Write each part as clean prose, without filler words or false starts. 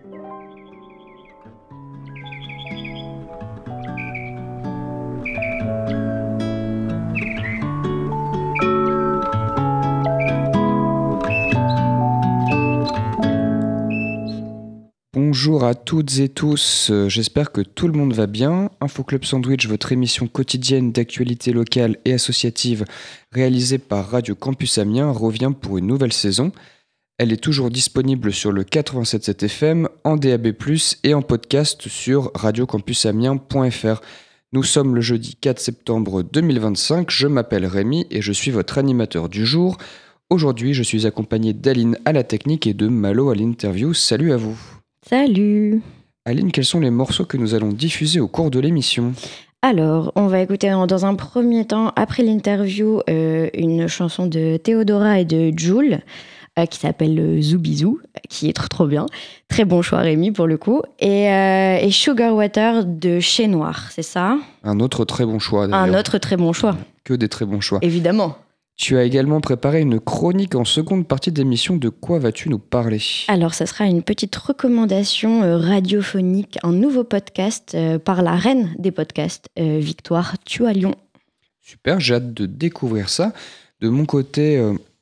Bonjour à toutes et tous, j'espère que tout le monde va bien. Info Club Sandwich, votre émission quotidienne d'actualité locale et associative réalisée par Radio Campus Amiens, revient pour une nouvelle saison. Elle est toujours disponible sur le 87.7 FM, en DAB+, et en podcast sur radiocampusamiens.fr. Nous sommes le jeudi 4 septembre 2025, je m'appelle Rémi et je suis votre animateur du jour. Aujourd'hui, je suis accompagné d'Aline à la technique et de Malo à l'interview. Salut à vous. Salut! Aline, quels sont les morceaux que nous allons diffuser au cours de l'émission ? Alors, on va écouter dans un premier temps, après l'interview, une chanson de Théodora et de Jul qui s'appelle Zoubizou, qui est trop bien. Très bon choix, Rémi, pour le coup. Et Sugar Water de Chez Noir, c'est ça ? Un autre très bon choix, d'ailleurs. Un autre très bon choix. Que des très bons choix. Évidemment. Tu as également préparé une chronique en seconde partie d'émission. De quoi vas-tu nous parler ? Alors, ça sera une petite recommandation radiophonique, un nouveau podcast par la reine des podcasts, Victoire Tualion. Super, j'ai hâte de découvrir ça. De mon côté,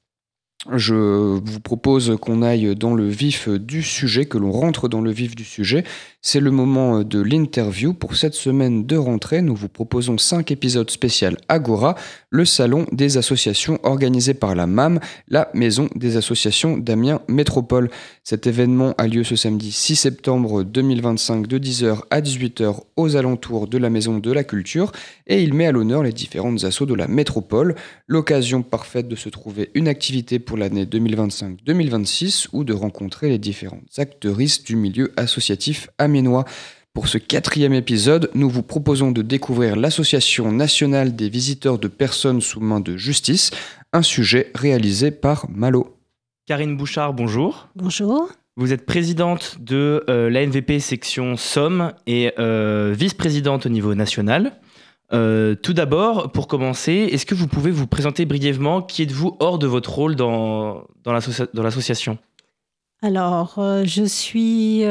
je vous propose qu'on aille dans le vif du sujet, que l'on rentre dans le vif du sujet. C'est le moment de l'interview. Pour cette semaine de rentrée, nous vous proposons 5 épisodes spéciaux Agora, le salon des associations organisé par la MAM, la Maison des associations d'Amiens Métropole. Cet événement a lieu ce samedi 6 septembre 2025 de 10h à 18h aux alentours de la Maison de la Culture et il met à l'honneur les différentes assos de la métropole. L'occasion parfaite de se trouver une activité pour l'année 2025-2026 ou de rencontrer les différentes actrices du milieu associatif amiénois. Pour ce 4e épisode, nous vous proposons de découvrir l'Association nationale des visiteurs de personnes sous main de justice, un sujet réalisé par Malo. Karine Bouchard, bonjour. Bonjour. Vous êtes présidente de l'ANVP section Somme et vice-présidente au niveau national. Tout d'abord, pour commencer, est-ce que vous pouvez vous présenter brièvement? Qui êtes-vous hors de votre rôle dans l'association? Alors, je suis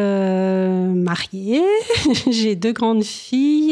mariée, j'ai 2 grandes filles.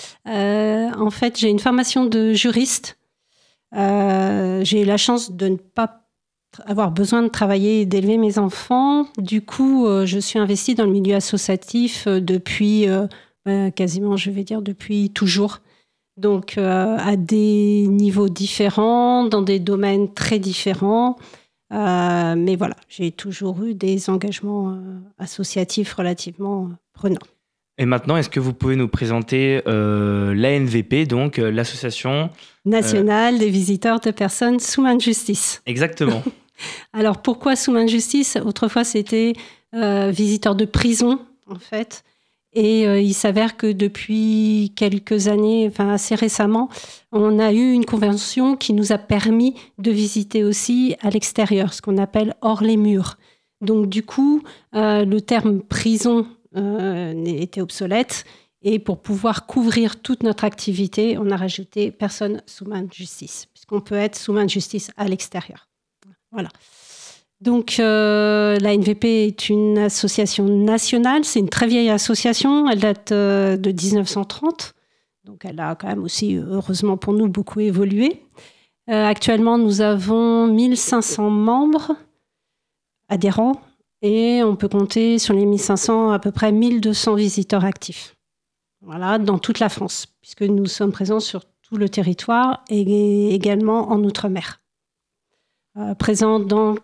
En fait, j'ai une formation de juriste. J'ai eu la chance de ne pas avoir besoin de travailler et d'élever mes enfants. Du coup, je suis investie dans le milieu associatif depuis quasiment, je vais dire, depuis toujours. Donc, à des niveaux différents, dans des domaines très différents. Mais voilà, j'ai toujours eu des engagements associatifs relativement prenants. Et maintenant, est-ce que vous pouvez nous présenter l'ANVP, donc l'association nationale des visiteurs de personnes sous main de justice? Exactement. Alors, pourquoi sous main de justice? Autrefois, c'était visiteurs de prison, en fait. Et il s'avère que depuis quelques années, enfin assez récemment, on a eu une convention qui nous a permis de visiter aussi à l'extérieur, ce qu'on appelle hors les murs. Donc du coup, le terme prison était obsolète. Et pour pouvoir couvrir toute notre activité, on a rajouté personne sous main de justice, puisqu'on peut être sous main de justice à l'extérieur. Voilà. Donc, la NVP est une association nationale. C'est une très vieille association. Elle date de 1930. Donc, elle a quand même aussi, heureusement pour nous, beaucoup évolué. Actuellement, nous avons 1500 membres adhérents et on peut compter sur les 1500 à peu près 1200 visiteurs actifs. Voilà, dans toute la France, puisque nous sommes présents sur tout le territoire et également en Outre-mer. Présents dans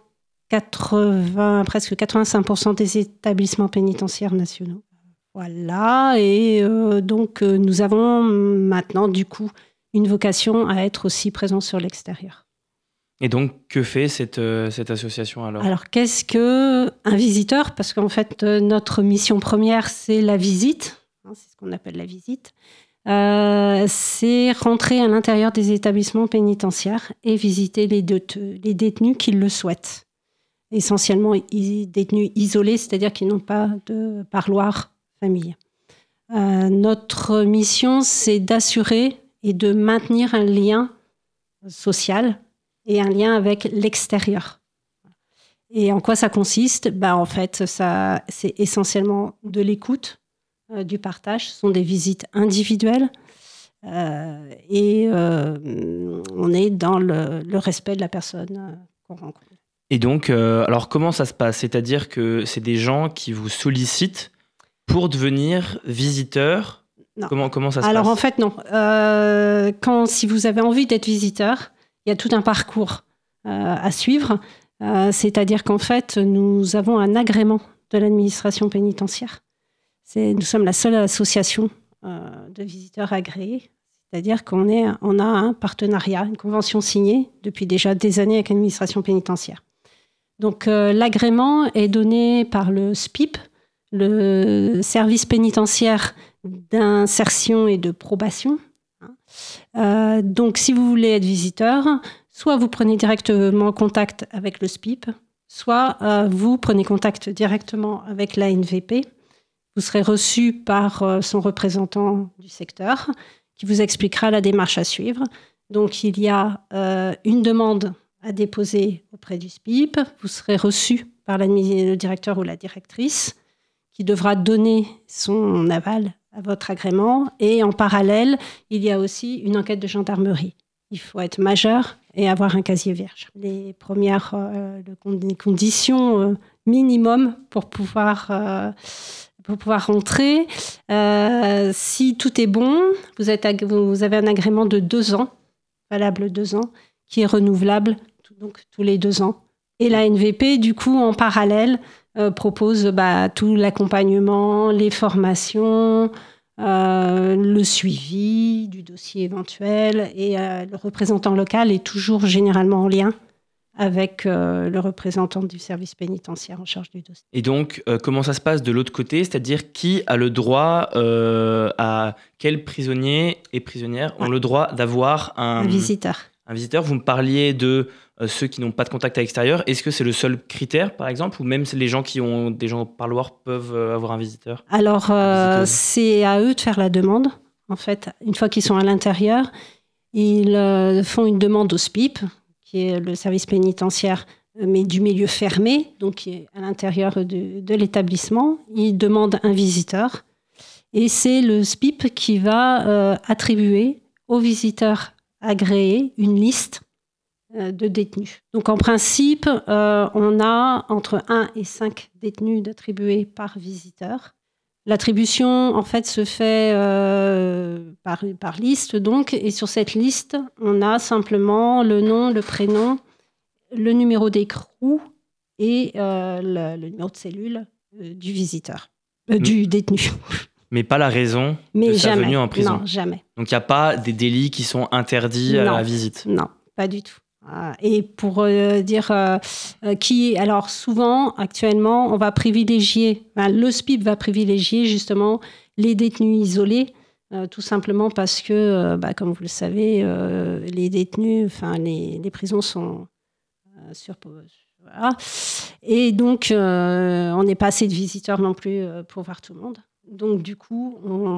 presque 85% des établissements pénitentiaires nationaux. Voilà, et donc nous avons maintenant du coup une vocation à être aussi présents sur l'extérieur. Et donc, que fait cette association alors? Alors, qu'est-ce qu'un visiteur? Parce qu'en fait, notre mission première, c'est la visite. C'est ce qu'on appelle la visite. C'est rentrer à l'intérieur des établissements pénitentiaires et visiter les détenus qui le souhaitent. Essentiellement détenus isolés, c'est-à-dire qui n'ont pas de parloir familial. Notre mission, c'est d'assurer et de maintenir un lien social et un lien avec l'extérieur. Et en quoi ça consiste ? En fait, c'est essentiellement de l'écoute, du partage. Ce sont des visites individuelles. Et on est dans le respect de la personne qu'on rencontre. Et donc, alors comment ça se passe ? C'est-à-dire que c'est des gens qui vous sollicitent pour devenir visiteur ? Non. Comment ça se passe ? Alors en fait, non. Si vous avez envie d'être visiteur, il y a tout un parcours à suivre. C'est-à-dire qu'en fait, nous avons un agrément de l'administration pénitentiaire. Nous sommes la seule association de visiteurs agréés. C'est-à-dire qu'on a un partenariat, une convention signée depuis déjà des années avec l'administration pénitentiaire. Donc l'agrément est donné par le SPIP, le service pénitentiaire d'insertion et de probation. Donc si vous voulez être visiteur, soit vous prenez directement contact avec le SPIP, soit vous prenez contact directement avec l'ANVP. Vous serez reçu par son représentant du secteur qui vous expliquera la démarche à suivre. Donc, il y a une demande à déposer auprès du SPIP. Vous serez reçu par le directeur ou la directrice qui devra donner son aval à votre agrément. Et en parallèle, il y a aussi une enquête de gendarmerie. Il faut être majeur et avoir un casier vierge. Les premières conditions minimum pour pouvoir rentrer. Si tout est bon, vous avez un agrément de 2 ans, valable 2 ans, qui est renouvelable donc tous les 2 ans. Et la NVP, du coup, en parallèle, propose tout l'accompagnement, les formations, le suivi du dossier éventuel. Et le représentant local est toujours généralement en lien avec le représentant du service pénitentiaire en charge du dossier. Et donc, comment ça se passe de l'autre côté ? C'est-à-dire, qui a le droit, quels prisonniers et prisonnières ont le droit d'avoir un visiteur ? Un visiteur. Vous me parliez de ceux qui n'ont pas de contact à l'extérieur. Est-ce que c'est le seul critère, par exemple, ou même les gens qui ont des gens au parloir peuvent avoir un visiteur ? Alors, c'est à eux de faire la demande. En fait, une fois qu'ils sont à l'intérieur, ils font une demande au SPIP, qui est le service pénitentiaire, mais du milieu fermé, donc qui est à l'intérieur de l'établissement. Ils demandent un visiteur. Et c'est le SPIP qui va attribuer aux visiteurs agréés une liste de détenus. Donc en principe, on a entre 1 et 5 détenus d'attribués par visiteur. L'attribution, en fait, se fait par liste, donc, et sur cette liste, on a simplement le nom, le prénom, le numéro d'écrou et le numéro de cellule du visiteur, du détenu. Mais pas la raison de sa venue en prison. Non, jamais. Donc il n'y a pas des délits qui sont interdits à la visite. Non, pas du tout. Et pour dire alors souvent, actuellement, on va privilégier, le SPIP va privilégier justement les détenus isolés, tout simplement parce que, comme vous le savez, les détenus, les prisons sont voilà. Et donc, on n'est pas assez de visiteurs non plus pour voir tout le monde. Donc, du coup,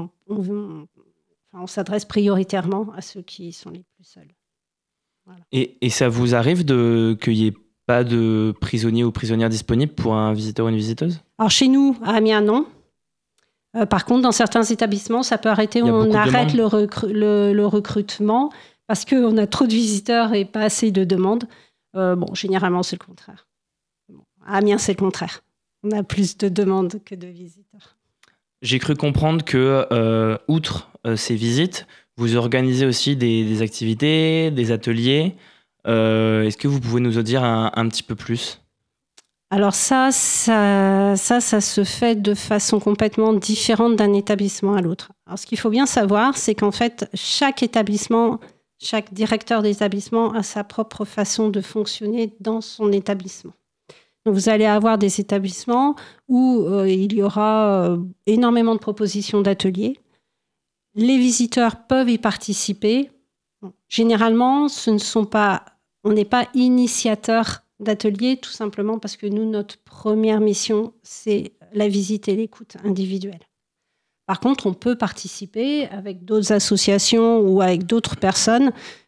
on s'adresse prioritairement à ceux qui sont les plus seuls. Voilà. Et ça vous arrive qu'il n'y ait pas de prisonniers ou prisonnières disponibles pour un visiteur ou une visiteuse ? Alors chez nous, à Amiens, non. Par contre, dans certains établissements, ça peut arrêter. On arrête le recrutement parce qu'on a trop de visiteurs et pas assez de demandes. Généralement, c'est le contraire. À Amiens, c'est le contraire. On a plus de demandes que de visiteurs. J'ai cru comprendre que, outre ces visites, vous organisez aussi des activités, des ateliers. Est-ce que vous pouvez nous en dire un petit peu plus ? Alors ça se fait de façon complètement différente d'un établissement à l'autre. Alors ce qu'il faut bien savoir, c'est qu'en fait, chaque directeur d'établissement a sa propre façon de fonctionner dans son établissement. Donc vous allez avoir des établissements où il y aura énormément de propositions d'ateliers. Les visiteurs peuvent y participer. Généralement, on n'est pas initiateur d'ateliers, tout simplement parce que nous, notre première mission, c'est la visite et l'écoute individuelle. Par contre, on peut participer avec d'autres associations ou avec d'autres personnes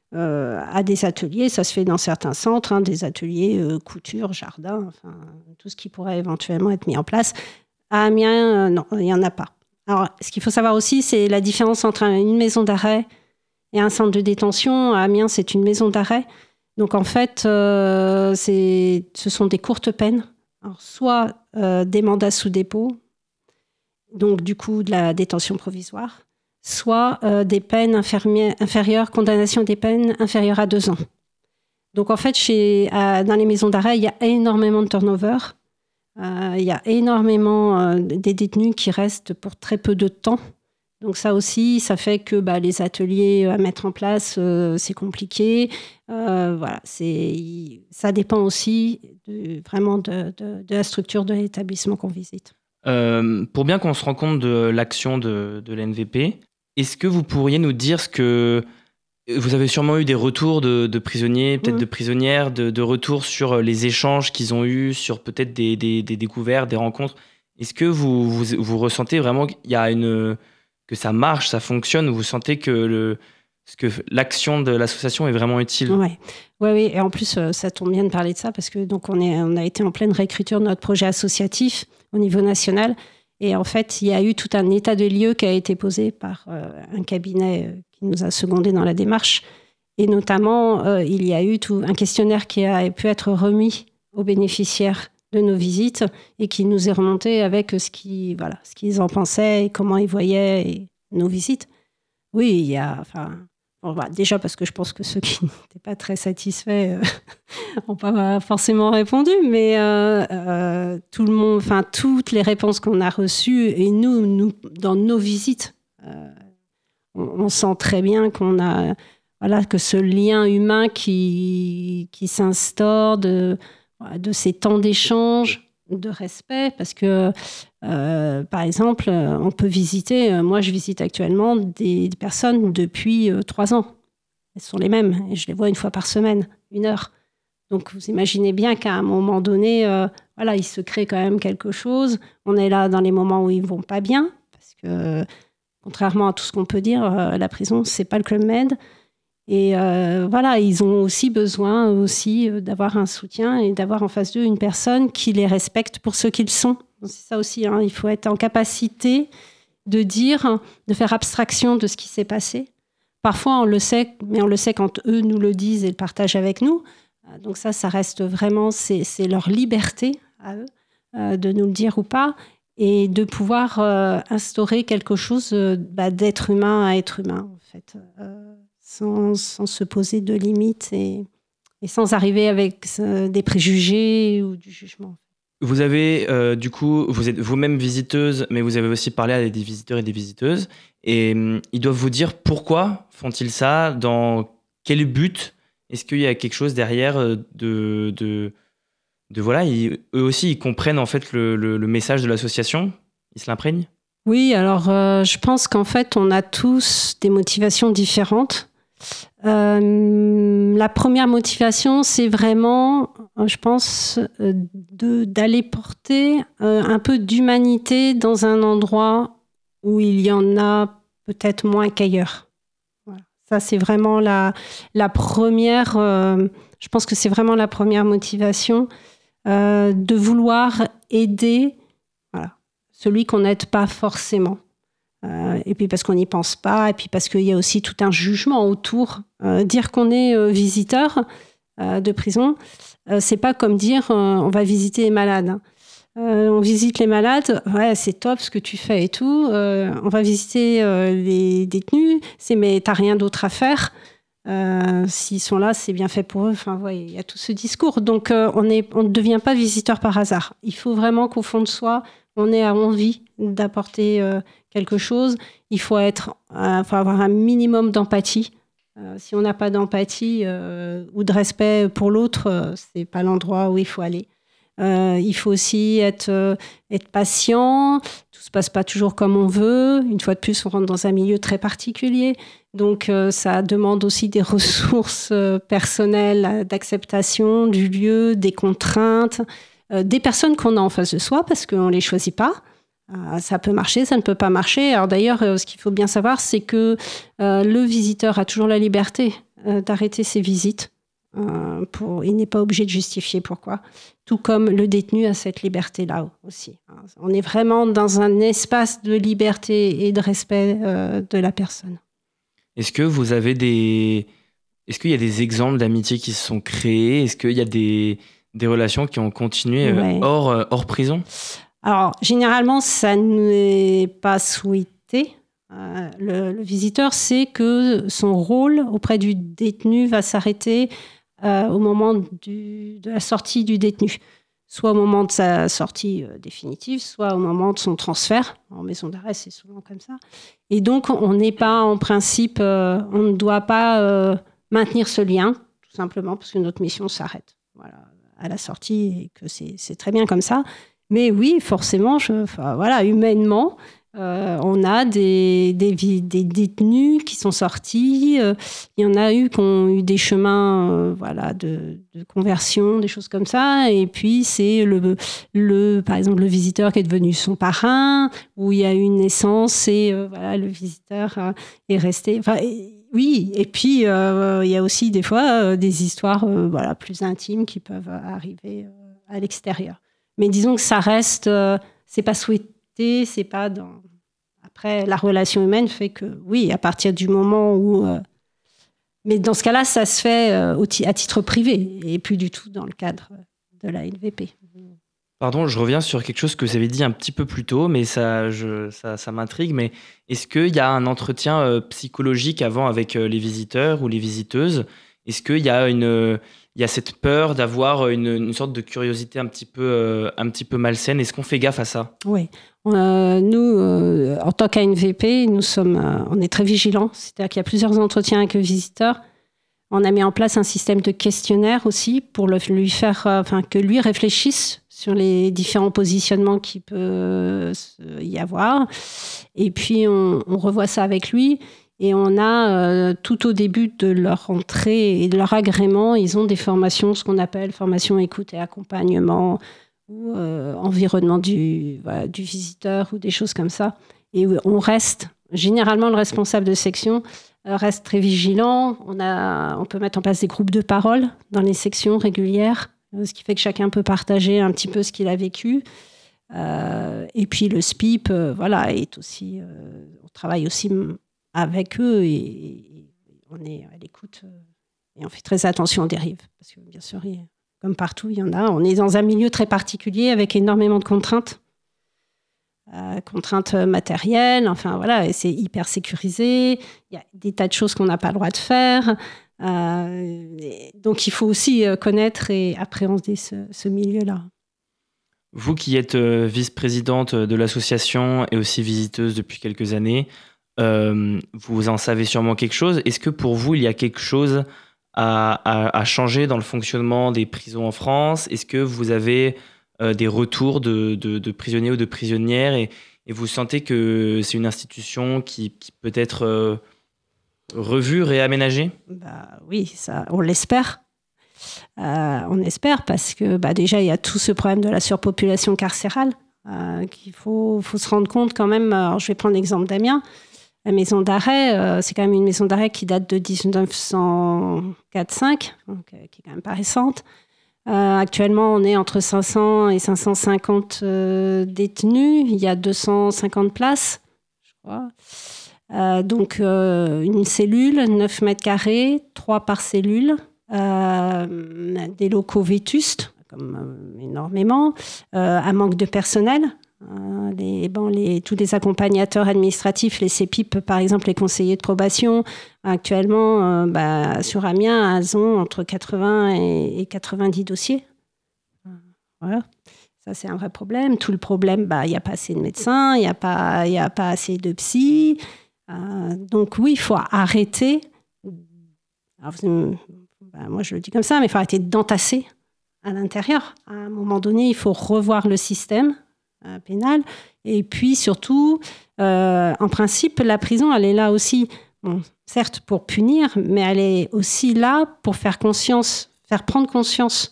à des ateliers. Ça se fait dans certains centres, des ateliers couture, jardin, enfin, tout ce qui pourrait éventuellement être mis en place. À Amiens, non, il n'y en a pas. Alors, ce qu'il faut savoir aussi, c'est la différence entre une maison d'arrêt et un centre de détention. À Amiens, c'est une maison d'arrêt. Donc, en fait, ce sont des courtes peines. Alors, soit des mandats sous dépôt, donc du coup de la détention provisoire, soit des peines inférieures, condamnation des peines inférieures à 2 ans. Donc, en fait, dans les maisons d'arrêt, il y a énormément de turnover. Il y a énormément des détenus qui restent pour très peu de temps. Donc ça aussi, ça fait que les ateliers à mettre en place, c'est compliqué. Voilà, ça dépend aussi vraiment de la structure de l'établissement qu'on visite. Pour bien qu'on se rende compte de l'action de l'ANVP, est-ce que vous pourriez nous dire ce que... Vous avez sûrement eu des retours de prisonniers, peut-être de prisonnières, de retours sur les échanges qu'ils ont eus, sur peut-être des découvertes, des rencontres. Est-ce que vous ressentez vraiment que ça marche, ça fonctionne, ou vous sentez que l'action de l'association est vraiment utile? Oui. Et en plus, ça tombe bien de parler de ça parce que donc on a été en pleine réécriture de notre projet associatif au niveau national. Et en fait, il y a eu tout un état de lieux qui a été posé par un cabinet qui nous a secondé dans la démarche. Et notamment, il y a eu un questionnaire qui a pu être remis aux bénéficiaires de nos visites et qui nous est remonté avec ce qu'ils en pensaient et comment ils voyaient nos visites. Oui, il y a... déjà parce que je pense que ceux qui n'étaient pas très satisfaits n'ont pas forcément répondu, mais tout le monde, toutes les réponses qu'on a reçues, et nous dans nos visites, on sent très bien qu'on a, que ce lien humain qui s'instaure de ces temps d'échange, de respect, parce que par exemple, on peut visiter, moi je visite actuellement des personnes depuis 3 ans. Elles sont les mêmes et je les vois 1 fois par semaine, 1 heure. Donc vous imaginez bien qu'à un moment donné, il se crée quand même quelque chose. On est là dans les moments où ils vont pas bien, parce que contrairement à tout ce qu'on peut dire, la prison, c'est pas le Club Med. Et ils ont aussi besoin d'avoir un soutien et d'avoir en face d'eux une personne qui les respecte pour ce qu'ils sont. Donc, c'est ça aussi, il faut être en capacité de faire abstraction de ce qui s'est passé. Parfois, on le sait, mais on le sait quand eux nous le disent et le partagent avec nous. Donc ça reste vraiment, c'est leur liberté à eux de nous le dire ou pas, et de pouvoir instaurer quelque chose d'être humain à être humain, en fait. Sans se poser de limites et sans arriver avec des préjugés ou du jugement. Vous avez, du coup, vous êtes vous-même visiteuse, mais vous avez aussi parlé à des visiteurs et des visiteuses. Et ils doivent vous dire pourquoi font-ils ça, dans quel but? Est-ce qu'il y a quelque chose derrière eux aussi, ils comprennent en fait le message de l'association? Ils se l'imprègnent? Oui, alors je pense qu'en fait, on a tous des motivations différentes. La première motivation, c'est vraiment, je pense, d'aller porter un peu d'humanité dans un endroit où il y en a peut-être moins qu'ailleurs. Voilà. Ça, c'est vraiment la première, je pense que c'est vraiment la première motivation, de vouloir aider celui qu'on n'aide pas forcément. Et puis parce qu'on n'y pense pas, et puis parce qu'il y a aussi tout un jugement autour. Dire qu'on est visiteur de prison, c'est pas comme dire on va visiter les malades. On visite les malades, c'est top ce que tu fais et tout. On va visiter les détenus, mais t'as rien d'autre à faire. S'ils sont là, c'est bien fait pour eux. Il y a tout ce discours. Donc on ne devient pas visiteur par hasard. Il faut vraiment qu'au fond de soi, on ait envie d'apporter quelque chose. Il faut avoir un minimum d'empathie. Si on n'a pas d'empathie ou de respect pour l'autre, c'est pas l'endroit où il faut aller. Il faut aussi être patient. Tout se passe pas toujours comme on veut. Une fois de plus, on rentre dans un milieu très particulier. Donc, ça demande aussi des ressources personnelles d'acceptation du lieu, des contraintes, des personnes qu'on a en face de soi parce qu'on les choisit pas. Ça peut marcher, ça ne peut pas marcher. Alors d'ailleurs, ce qu'il faut bien savoir, c'est que le visiteur a toujours la liberté d'arrêter ses visites. Il n'est pas obligé de justifier pourquoi. Tout comme le détenu a cette liberté-là aussi. On est vraiment dans un espace de liberté et de respect de la personne. Est-ce que vous avez Est-ce qu'il y a des exemples d'amitié qui se sont créés? Est-ce qu'il y a des relations qui ont continué hors prison? Alors, généralement, ça n'est pas souhaité. Le visiteur sait que son rôle auprès du détenu va s'arrêter au moment de la sortie du détenu. Soit au moment de sa sortie définitive, soit au moment de son transfert. En maison d'arrêt, c'est souvent comme ça. Et donc, on n'est pas, en principe, on ne doit pas maintenir ce lien, tout simplement parce que notre mission s'arrête à la sortie et que c'est très bien comme ça. Mais oui, forcément, humainement, on a des détenus qui sont sortis. Il y en a eu qui ont eu des chemins de conversion, des choses comme ça. Et puis, c'est par exemple, le visiteur qui est devenu son parrain, où il y a eu une naissance et le visiteur est resté... Oui, et puis il y a aussi des fois des histoires plus intimes qui peuvent arriver à l'extérieur. Mais disons que ça reste... c'est pas souhaité, c'est pas dans... Après, la relation humaine fait que, oui, à partir du moment où... Mais dans ce cas-là, ça se fait à titre privé et plus du tout dans le cadre de la NVP. Pardon, je reviens sur quelque chose que vous avez dit un petit peu plus tôt, mais ça m'intrigue. Mais est-ce qu'il y a un entretien psychologique avant avec les visiteurs ou les visiteuses? Est-ce qu'il y a cette peur d'avoir une sorte de curiosité un petit peu malsaine? Est-ce qu'on fait gaffe à ça? Oui. Nous, en tant qu'ANVP, on est très vigilants. C'est-à-dire qu'il y a plusieurs entretiens avec le visiteur. On a mis en place un système de questionnaire aussi pour lui faire, que lui réfléchisse sur les différents positionnements qu'il peut y avoir. Et puis, on revoit ça avec lui. Et on a, tout au début de leur entrée et de leur agrément, ils ont des formations, ce qu'on appelle formation écoute et accompagnement, ou environnement du visiteur, ou des choses comme ça. Et on reste, généralement, le responsable de section reste très vigilant. On peut mettre en place des groupes de parole dans les sections régulières, ce qui fait que chacun peut partager un petit peu ce qu'il a vécu. Et puis le SPIP, est aussi... on travaille aussi avec eux et on est à l'écoute et on fait très attention aux dérives. Parce que bien sûr, comme partout, il y en a. On est dans un milieu très particulier avec énormément de contraintes. Contraintes matérielles, et c'est hyper sécurisé. Il y a des tas de choses qu'on n'a pas le droit de faire. Donc il faut aussi connaître et appréhender ce milieu-là. Vous qui êtes vice-présidente de l'association et aussi visiteuse depuis quelques années, vous en savez sûrement quelque chose. Est-ce que pour vous, il y a quelque chose à changer dans le fonctionnement des prisons en France? Est-ce que vous avez des retours de prisonniers ou de prisonnières et vous sentez que c'est une institution qui peut être revue, réaménagée? Oui, ça, on l'espère. On espère parce que déjà, il y a tout ce problème de la surpopulation carcérale qu'il faut se rendre compte quand même. Alors, je vais prendre l'exemple d'Amiens. La maison d'arrêt, c'est quand même une maison d'arrêt qui date de 1904-5, donc, qui est quand même pas récente. Actuellement, on est entre 500 et 550 détenus. Il y a 250 places, je crois. Donc, une cellule, 9 mètres carrés, 3 par cellule. Des locaux vétustes, énormément. Un manque de personnel. Tous les accompagnateurs administratifs, les CEPIP, par exemple, les conseillers de probation, actuellement, sur Amiens, elles ont entre 80 et 90 dossiers. Voilà. Ça, c'est un vrai problème. Tout le problème, il n'y a pas assez de médecins, il n'y a pas assez de psy. Donc oui, il faut arrêter. Alors, moi, je le dis comme ça, mais il faut arrêter d'entasser à l'intérieur. À un moment donné, il faut revoir le système pénal. Et puis, surtout, en principe, la prison, elle est là aussi, certes pour punir, mais elle est aussi là pour faire prendre conscience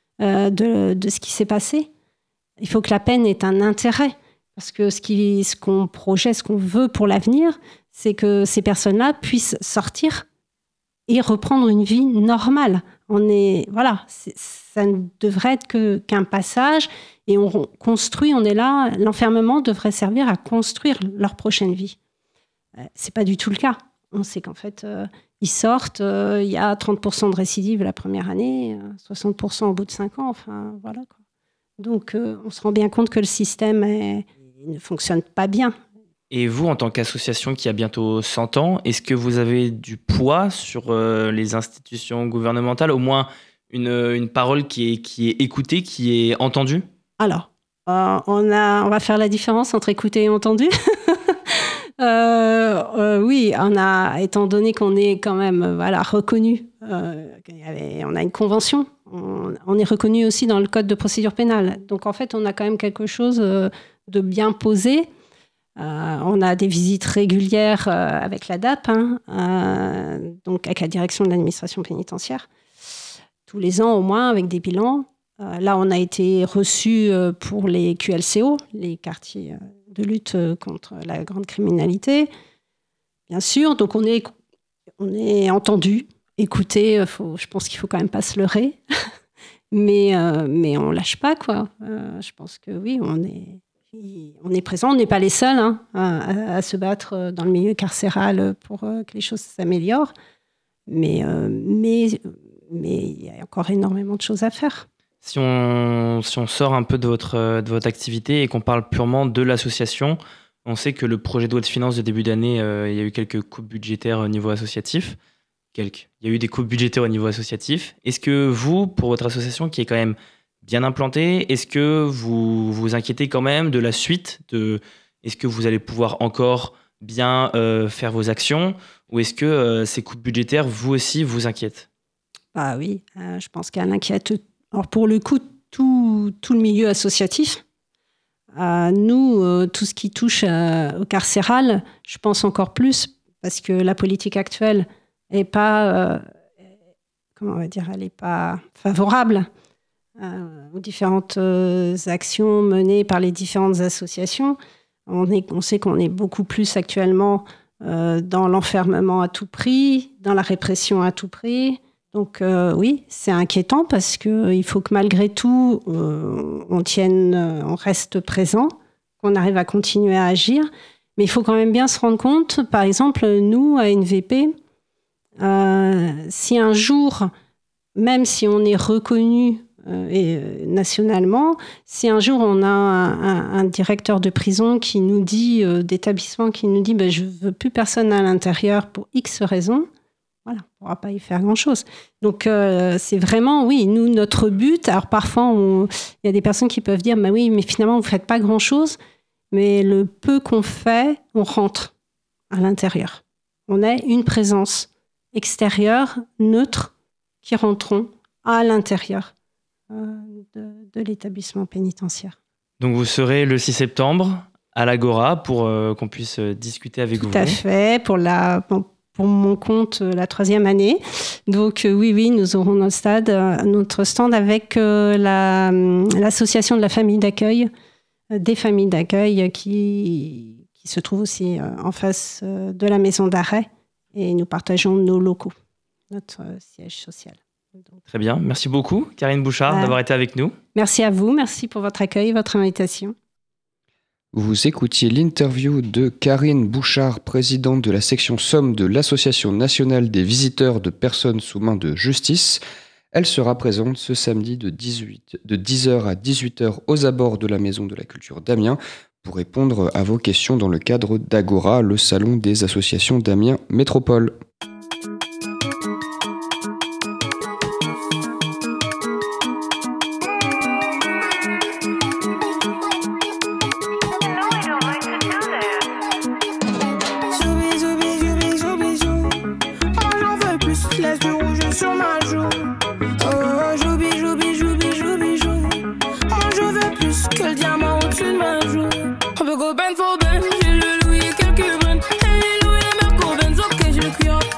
de ce qui s'est passé. Il faut que la peine ait un intérêt. Parce que ce qu'on projette, ce qu'on veut pour l'avenir, c'est que ces personnes-là puissent sortir et reprendre une vie normale. Ça ne devrait être qu'un passage et on construit, on est là, l'enfermement devrait servir à construire leur prochaine vie. C'est pas du tout le cas. On sait qu'en fait, ils sortent, il y a 30% de récidive la première année, 60% au bout de 5 ans, enfin voilà quoi. Donc on se rend bien compte que le système ne fonctionne pas bien. Et vous, en tant qu'association qui a bientôt 100 ans, est-ce que vous avez du poids sur les institutions gouvernementales, au moins une parole qui est écoutée, qui est entendue? Alors, on va faire la différence entre écouter et entendu. Oui, étant donné qu'on est quand même reconnu, on a une convention, on est reconnu aussi dans le code de procédure pénale. Donc en fait, on a quand même quelque chose de bien posé. On a des visites régulières avec la DAP, donc avec la direction de l'administration pénitentiaire, tous les ans au moins, avec des bilans. Là, on a été reçus pour les QLCO, les quartiers de lutte contre la grande criminalité, bien sûr. Donc, on est entendu, écouté. Je pense qu'il ne faut quand même pas se leurrer. mais on ne lâche pas, quoi. Je pense que oui, on est présent. On n'est pas les seuls à se battre dans le milieu carcéral pour que les choses s'améliorent. Mais il y a encore énormément de choses à faire. Si on sort un peu de votre activité et qu'on parle purement de l'association, on sait que le projet de loi de finances de début d'année, il y a eu quelques coupes budgétaires au niveau associatif. Il y a eu des coupes budgétaires au niveau associatif. Est-ce que vous, pour votre association qui est quand même bien implantée, est-ce que vous vous inquiétez quand même de la suite est-ce que vous allez pouvoir encore bien faire vos actions? Ou est-ce que ces coupes budgétaires, vous aussi, vous inquiètent? Ah oui, je pense qu'elle inquiète. Alors pour le coup, tout le milieu associatif, nous, tout ce qui touche au carcéral, je pense encore plus, parce que la politique actuelle n'est pas, elle n'est pas favorable aux différentes actions menées par les différentes associations. On sait qu'on est beaucoup plus actuellement dans l'enfermement à tout prix, dans la répression à tout prix. Donc oui, c'est inquiétant parce qu'il faut que malgré tout, on reste présent, qu'on arrive à continuer à agir. Mais il faut quand même bien se rendre compte, par exemple, nous, à NVP, si un jour, même si on est reconnu nationalement, si un jour on a un directeur de prison qui nous dit, d'établissement qui nous dit je ne veux plus personne à l'intérieur pour X raisons, voilà, on ne pourra pas y faire grand-chose. Donc, c'est vraiment, oui, nous, notre but. Alors, parfois, il y a des personnes qui peuvent dire, oui, mais finalement, vous ne faites pas grand-chose. Mais le peu qu'on fait, on rentre à l'intérieur. On est une présence extérieure, neutre, qui rentrons à l'intérieur de l'établissement pénitentiaire. Donc, vous serez le 6 septembre à l'Agora pour qu'on puisse discuter avec vous. Tout à fait, pour mon compte, la 3e année. Donc oui, nous aurons notre stand avec l'association de la famille d'accueil, des familles d'accueil qui se trouve aussi en face de la maison d'arrêt. Et nous partageons nos locaux, notre siège social. Donc, très bien. Merci beaucoup, Karine Bouchard, d'avoir été avec nous. Merci à vous. Merci pour votre accueil et votre invitation. Vous écoutiez l'interview de Karine Bouchard, présidente de la section Somme de l'Association nationale des visiteurs de personnes sous main de justice. Elle sera présente ce samedi de 10h à 18h aux abords de la Maison de la Culture d'Amiens pour répondre à vos questions dans le cadre d'Agora, le salon des associations d'Amiens Métropole. Ben for Ben, j'ai le Louis et quelques bennes. Et les Louis et Merco Benz, ok, j'ai le cuir.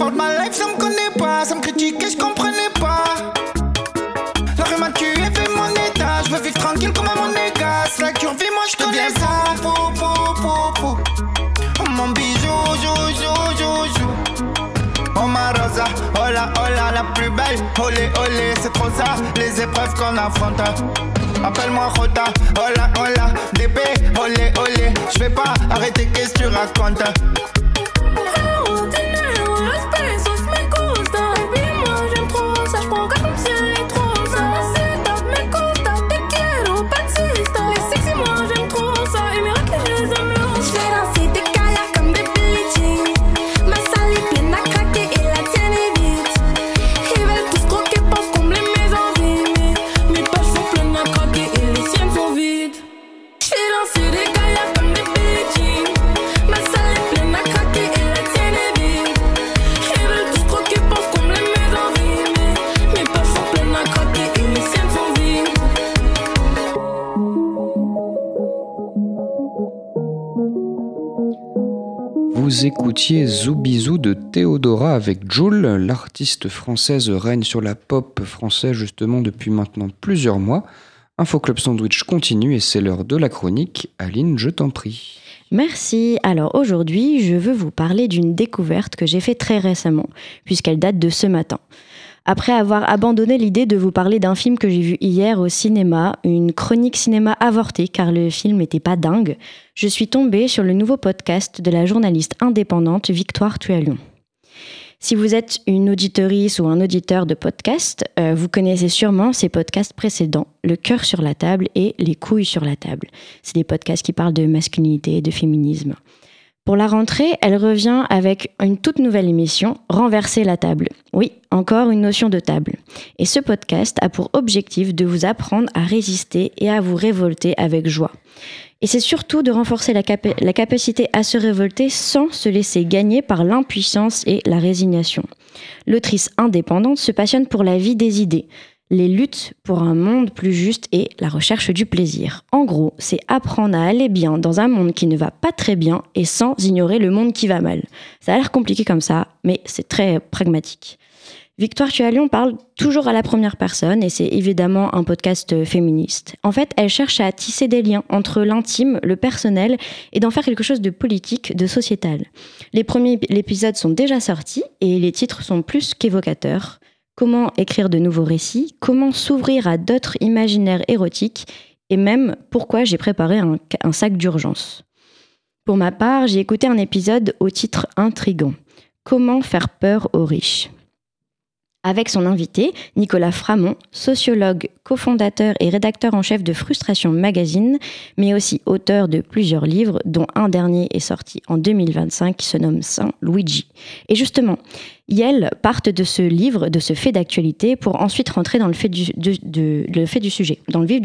parle de ma life, ça me connaît pas. Ça me critique et je comprenais pas. La rue m'a tué, fait mon état. Je veux vivre tranquille comme un monégasque. La cure vie, moi je connais ça. Pou. Oh mon bijou, jou. Oh ma rosa, hola, la plus belle. Olé, c'est trop ça, les épreuves qu'on affronte. Appelle-moi Rota, hola, DB, olé. Je vais pas arrêter, qu'est-ce que tu racontes? Vous écoutiez Zoubizou de Théodora avec Jul. L'artiste française règne sur la pop française justement depuis maintenant plusieurs mois. Info Club Sandwich continue et c'est l'heure de la chronique. Aline, je t'en prie. Merci. Alors aujourd'hui, je veux vous parler d'une découverte que j'ai faite très récemment, puisqu'elle date de ce matin. Après avoir abandonné l'idée de vous parler d'un film que j'ai vu hier au cinéma, une chronique cinéma avortée car le film n'était pas dingue, je suis tombée sur le nouveau podcast de la journaliste indépendante Victoire Tualion. Si vous êtes une auditrice ou un auditeur de podcast, vous connaissez sûrement ces podcasts précédents, Le cœur sur la table et Les couilles sur la table. C'est des podcasts qui parlent de masculinité et de féminisme. Pour la rentrée, elle revient avec une toute nouvelle émission, Renverser la table. Oui, encore une notion de table. Et ce podcast a pour objectif de vous apprendre à résister et à vous révolter avec joie. Et c'est surtout de renforcer la capacité à se révolter sans se laisser gagner par l'impuissance et la résignation. L'autrice indépendante se passionne pour la vie des idées, les luttes pour un monde plus juste et la recherche du plaisir. En gros, c'est apprendre à aller bien dans un monde qui ne va pas très bien et sans ignorer le monde qui va mal. Ça a l'air compliqué comme ça, mais c'est très pragmatique. Victoire Tualion parle toujours à la première personne et c'est évidemment un podcast féministe. En fait, elle cherche à tisser des liens entre l'intime, le personnel et d'en faire quelque chose de politique, de sociétal. Les premiers épisodes sont déjà sortis et les titres sont plus qu'évocateurs. Comment écrire de nouveaux récits, comment s'ouvrir à d'autres imaginaires érotiques et même pourquoi j'ai préparé un sac d'urgence. Pour ma part, j'ai écouté un épisode au titre intriguant. Comment faire peur aux riches ? Avec son invité, Nicolas Framont, sociologue, cofondateur et rédacteur en chef de Frustration Magazine, mais aussi auteur de plusieurs livres, dont un dernier est sorti en 2025 qui se nomme Saint Luigi. Et justement, Yel partent de ce livre, de ce fait d'actualité, pour ensuite rentrer dans le vif du sujet.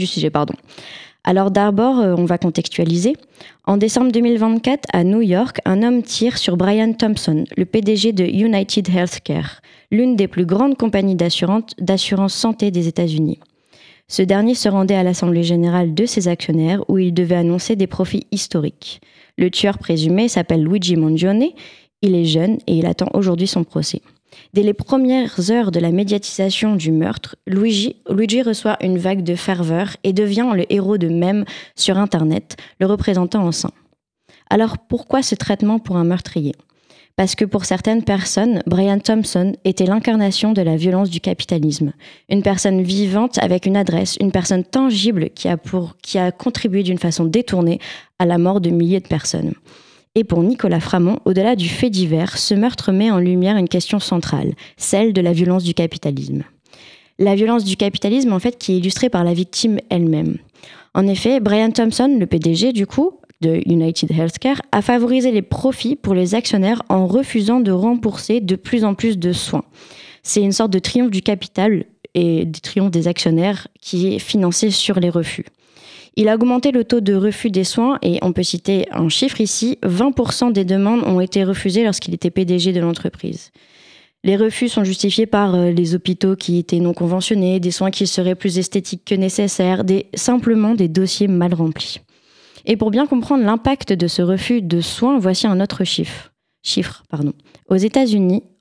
Alors d'abord, on va contextualiser. En décembre 2024, à New York, un homme tire sur Brian Thompson, le PDG de United Healthcare, l'une des plus grandes compagnies d'assurance santé des États-Unis. Ce dernier se rendait à l'Assemblée générale de ses actionnaires où il devait annoncer des profits historiques. Le tueur présumé s'appelle Luigi Mangione, il est jeune et il attend aujourd'hui son procès. Dès les premières heures de la médiatisation du meurtre, Luigi reçoit une vague de ferveur et devient le héros de mèmes sur Internet, le représentant en saint. Alors pourquoi ce traitement pour un meurtrier ? Parce que pour certaines personnes, Brian Thompson était l'incarnation de la violence du capitalisme. Une personne vivante avec une adresse, une personne tangible qui a contribué d'une façon détournée à la mort de milliers de personnes. Et pour Nicolas Framont, au-delà du fait divers, ce meurtre met en lumière une question centrale, celle de la violence du capitalisme. La violence du capitalisme, en fait, qui est illustrée par la victime elle-même. En effet, Brian Thompson, le PDG du coup, de United Healthcare, a favorisé les profits pour les actionnaires en refusant de rembourser de plus en plus de soins. C'est une sorte de triomphe du capital et du triomphe des actionnaires qui est financé sur les refus. Il a augmenté le taux de refus des soins et on peut citer un chiffre ici, 20% des demandes ont été refusées lorsqu'il était PDG de l'entreprise. Les refus sont justifiés par les hôpitaux qui étaient non conventionnés, des soins qui seraient plus esthétiques que nécessaires, simplement des dossiers mal remplis. Et pour bien comprendre l'impact de ce refus de soins, voici un autre chiffre. Aux États-Unis,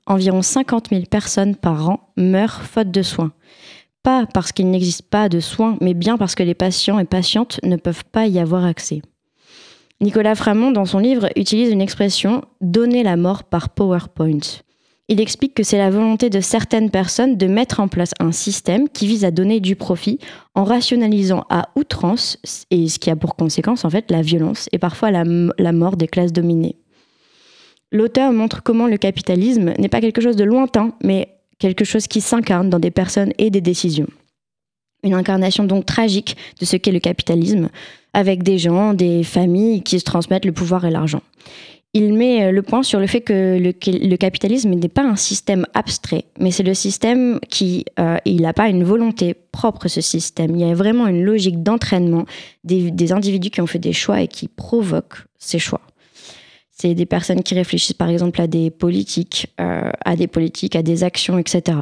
environ 50 000 personnes par an meurent faute de soins. Pas parce qu'il n'existe pas de soins, mais bien parce que les patients et patientes ne peuvent pas y avoir accès. Nicolas Framont, dans son livre, utilise une expression « donner la mort par PowerPoint ». Il explique que c'est la volonté de certaines personnes de mettre en place un système qui vise à donner du profit en rationalisant à outrance, et ce qui a pour conséquence en fait la violence et parfois la mort des classes dominées. L'auteur montre comment le capitalisme n'est pas quelque chose de lointain, mais quelque chose qui s'incarne dans des personnes et des décisions. Une incarnation donc tragique de ce qu'est le capitalisme, avec des gens, des familles qui se transmettent le pouvoir et l'argent. Il met le point sur le fait que le capitalisme n'est pas un système abstrait, mais c'est le système qui, il n'a pas une volonté propre, ce système. Il y a vraiment une logique d'entraînement des individus qui ont fait des choix et qui provoquent ces choix. C'est des personnes qui réfléchissent par exemple à des politiques, à des actions, etc.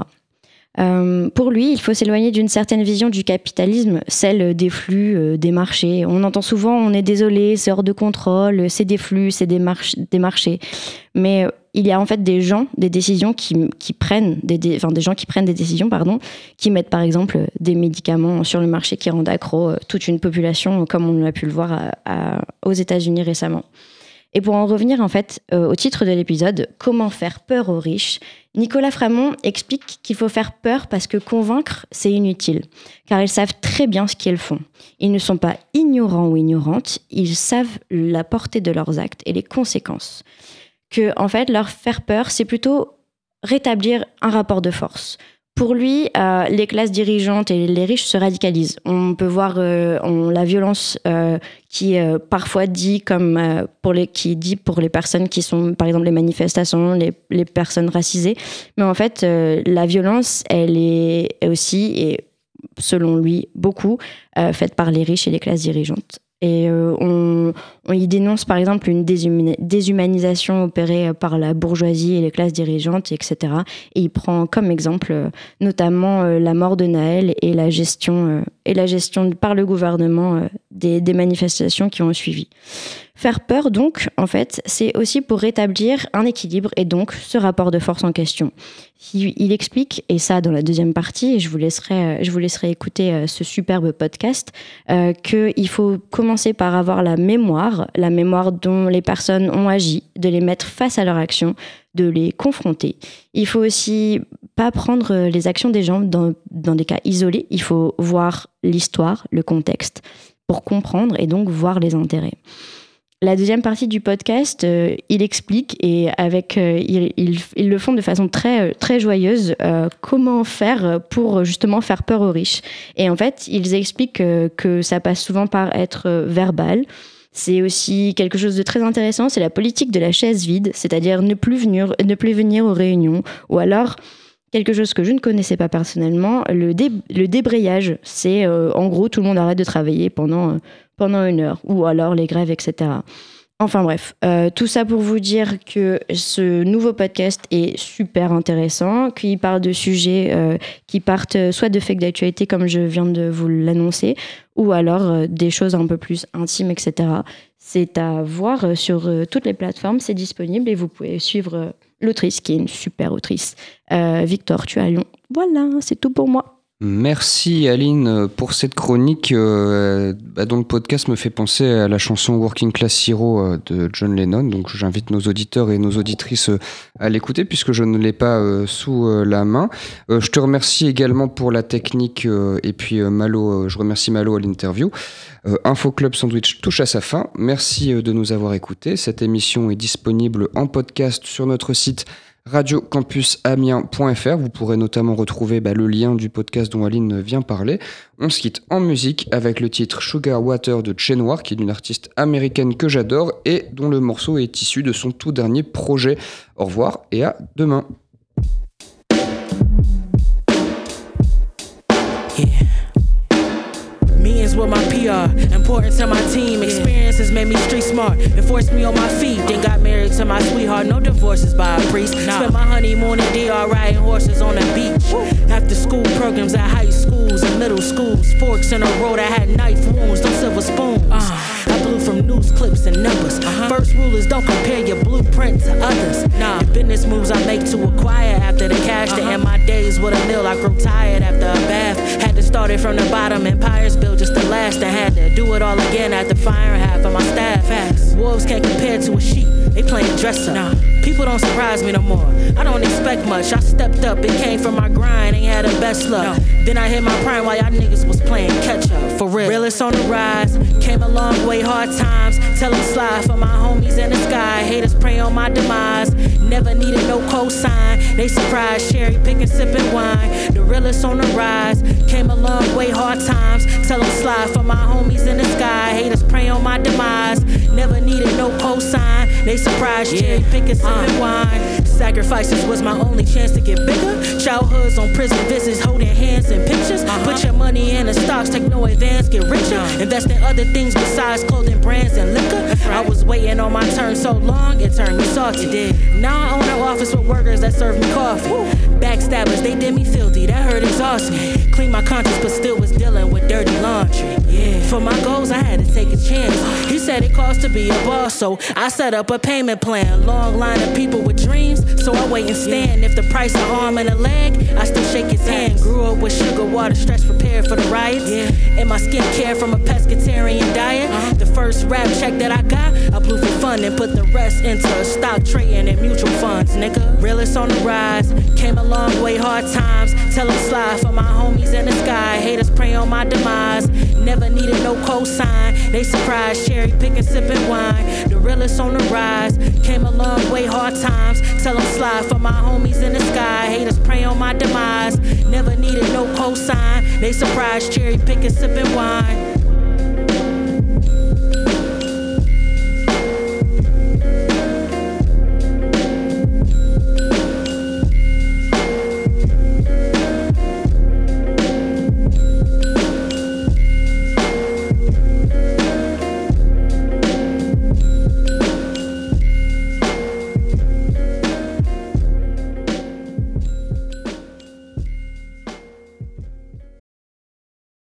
Pour lui, il faut s'éloigner d'une certaine vision du capitalisme, celle des flux, des marchés. On entend souvent, on est désolé, c'est hors de contrôle, c'est des flux, c'est des marchés. Mais il y a en fait des gens, des décisions qui prennent des décisions, qui mettent par exemple des médicaments sur le marché qui rendent accro toute une population, comme on a pu le voir aux États-Unis récemment. Et pour en revenir en fait au titre de l'épisode, comment faire peur aux riches, Nicolas Framont explique qu'il faut faire peur parce que convaincre, c'est inutile, car ils savent très bien ce qu'ils font. Ils ne sont pas ignorants ou ignorantes, ils savent la portée de leurs actes et les conséquences. Que en fait, leur faire peur, c'est plutôt rétablir un rapport de force. Pour lui, les classes dirigeantes et les riches se radicalisent. On peut voir la violence qui parfois dit pour les personnes qui sont, par exemple, les manifestations, les personnes racisées. Mais en fait, la violence, elle est aussi, et selon lui, beaucoup, faite par les riches et les classes dirigeantes. Et on y dénonce par exemple une déshumanisation opérée par la bourgeoisie et les classes dirigeantes, etc. Et il prend comme exemple notamment la mort de Naël et la gestion par le gouvernement des manifestations qui ont suivi. Faire peur donc, en fait, c'est aussi pour rétablir un équilibre et donc ce rapport de force en question. Il explique, et ça dans la deuxième partie, et je vous laisserai écouter ce superbe podcast, qu'il faut commencer par avoir la mémoire dont les personnes ont agi, de les mettre face à leurs actions, de les confronter. Il faut aussi pas prendre les actions des gens dans des cas isolés, il faut voir l'histoire, le contexte, pour comprendre et donc voir les intérêts. La deuxième partie du podcast, il explique, et ils le font de façon très, très joyeuse, comment faire pour justement faire peur aux riches. Et en fait, ils expliquent que ça passe souvent par être verbal. C'est aussi quelque chose de très intéressant, c'est la politique de la chaise vide, c'est-à-dire ne plus venir aux réunions, ou alors quelque chose que je ne connaissais pas personnellement, le débrayage. C'est en gros tout le monde arrête de travailler pendant 1 heure, ou alors les grèves, etc. Enfin bref, tout ça pour vous dire que ce nouveau podcast est super intéressant, qu'il parle de sujets qui partent soit de faits d'actualité comme je viens de vous l'annoncer, ou alors des choses un peu plus intimes, etc. C'est à voir sur toutes les plateformes, c'est disponible et vous pouvez suivre l'autrice qui est une super autrice, Victor Tualion. Voilà, c'est tout pour moi. Merci Aline pour cette chronique dont le podcast me fait penser à la chanson Working Class Hero de John Lennon. Donc j'invite nos auditeurs et nos auditrices à l'écouter puisque je ne l'ai pas sous la main. Je te remercie également pour la technique et puis Malo, je remercie Malo à l'interview. Info Club Sandwich touche à sa fin. Merci de nous avoir écoutés. Cette émission est disponible en podcast sur notre site radiocampusamiens.fr. Vous pourrez notamment retrouver le lien du podcast dont Aline vient parler. On se quitte en musique avec le titre Sugar Water de Che Noir, qui est une artiste américaine que j'adore et dont le morceau est issu de son tout dernier projet. Au revoir et à demain. Meetings with my PR, important to my team. Experiences made me street smart and forced me on my feet. Then got married to my sweetheart, no divorces by a priest. Spent my honeymoon in DR riding horses on the beach. After school programs at high schools and middle schools. Forks in the road, I had knife wounds, no silver spoons. I blew from news clips and numbers. First rule is don't compare your blueprint to others. Nah, the business moves I make to acquire after the cash to end my days with a meal. I grow tired after a bath. Had to start it from the bottom, empires built just to last. And had to do it all again after firing half of my staff. Facts. Wolves can't compare to a sheep, they playing dress up. Nah, people don't surprise me no more. I don't expect much, I stepped up, it came from my grind, ain't had the best luck. No. Then I hit my prime while y'all niggas was playing catch up. For real, realest on the rise, came a long way, hard times. Tell them slide for my homies in the sky. Haters pray on my demise. Never needed no cosign. They surprised, cherry picking, sipping wine. The realest on the rise, came a long way, hard times. Tell them slide for my homies in the sky. Haters pray on my demise. Never needed no cosign. They surprised, cherry picking, sipping wine. Sacrifices was my only chance to get bigger. Childhoods on prison visits, holding hands in pictures. Put your money in the stocks, take no advance, get richer. Invest in other things besides clothing brands and liquor. I was waiting on my turn so long, it turned me salty. Now I own an office with workers that serve me coffee. Backstabbers, they did me filthy, that hurt exhaust me. Clean my conscience, but still was dealing with dirty laundry. For my goals, I had to take a chance. He said it costs to be a boss, so I set up a payment plan. Long line of people with dreams, so I wait and stand. If the price of arm and a leg, I still shake his hand. Grew up with sugar, water, stress, prepared for the riots. And my skincare from a pescatarian diet. The first rap check that I got, I blew for fun and put the rest into stock trading and mutual funds, nigga. Realest on the rise, came a long way, hard times. Tell them slide for my homies in the sky. Haters pray on my demise. Never needed no cosign. They surprised, cherry picking, sipping wine. The realest on the rise, came a long way, hard times. Tell them slide for my homies in the sky. Haters pray on my demise. Never needed no cosign. They surprised, cherry picking, sipping wine.